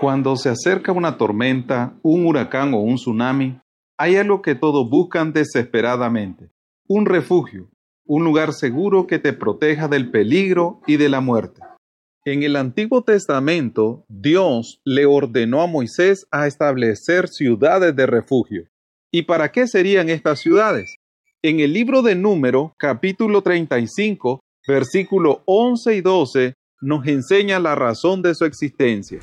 Cuando se acerca una tormenta, un huracán o un tsunami, hay algo que todos buscan desesperadamente: un refugio, un lugar seguro que te proteja del peligro y de la muerte. En el Antiguo Testamento, Dios le ordenó a Moisés a establecer ciudades de refugio. ¿Y para qué serían estas ciudades? En el libro de Números, capítulo 35, versículos 11 y 12, nos enseña la razón de su existencia.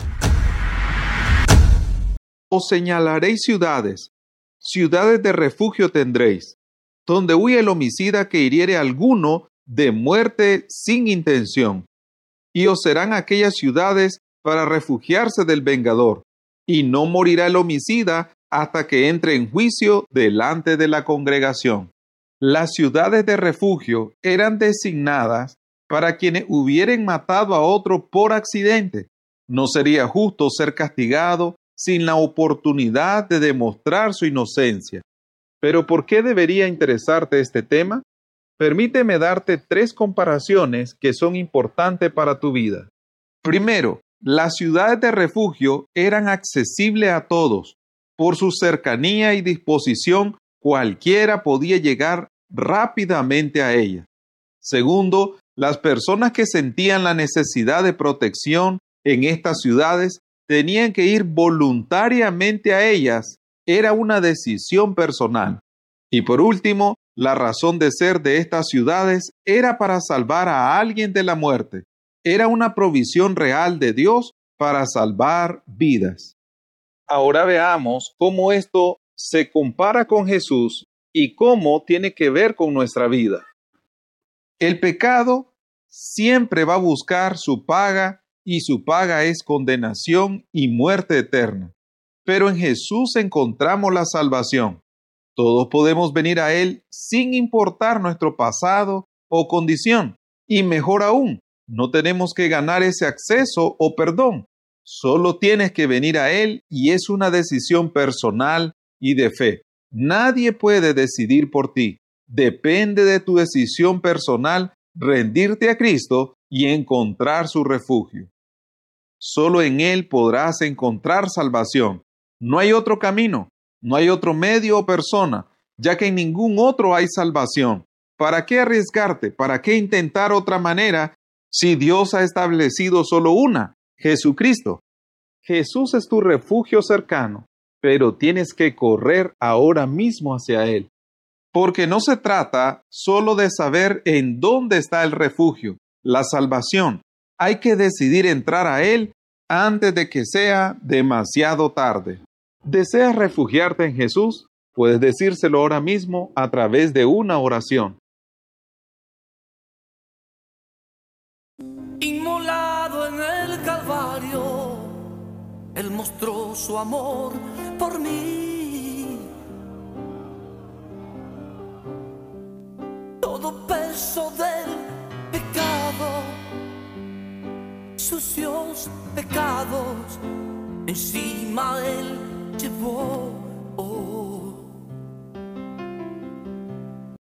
Os señalaréis ciudades, ciudades de refugio tendréis, donde huye el homicida que hiriere a alguno de muerte sin intención. Y os serán aquellas ciudades para refugiarse del vengador, y no morirá el homicida hasta que entre en juicio delante de la congregación. Las ciudades de refugio eran designadas para quienes hubieren matado a otro por accidente. No sería justo ser castigado sin la oportunidad de demostrar su inocencia. ¿Pero por qué debería interesarte este tema? Permíteme darte 3 comparaciones que son importantes para tu vida. Primero, las ciudades de refugio eran accesibles a todos. Por su cercanía y disposición, cualquiera podía llegar rápidamente a ellas. Segundo, las personas que sentían la necesidad de protección en estas ciudades tenían que ir voluntariamente a ellas. Era una decisión personal. Y por último, la razón de ser de estas ciudades era para salvar a alguien de la muerte. Era una provisión real de Dios para salvar vidas. Ahora veamos cómo esto se compara con Jesús y cómo tiene que ver con nuestra vida. El pecado siempre va a buscar su paga, y su paga es condenación y muerte eterna. Pero en Jesús encontramos la salvación. Todos podemos venir a Él sin importar nuestro pasado o condición. Y mejor aún, no tenemos que ganar ese acceso o perdón. Solo tienes que venir a Él y es una decisión personal y de fe. Nadie puede decidir por ti. Depende de tu decisión personal rendirte a Cristo y encontrar su refugio. Solo en Él podrás encontrar salvación. No hay otro camino. No hay otro medio o persona, ya que en ningún otro hay salvación. ¿Para qué arriesgarte? ¿Para qué intentar otra manera si Dios ha establecido solo una, Jesucristo? Jesús es tu refugio cercano, pero tienes que correr ahora mismo hacia Él. Porque no se trata solo de saber en dónde está el refugio, la salvación. Hay que decidir entrar a Él antes de que sea demasiado tarde. ¿Deseas refugiarte en Jesús? Puedes decírselo ahora mismo a través de una oración. Inmolado en el Calvario, Él mostró su amor por mí. Todo peso del pecado, sucios pecados, encima Él llevó.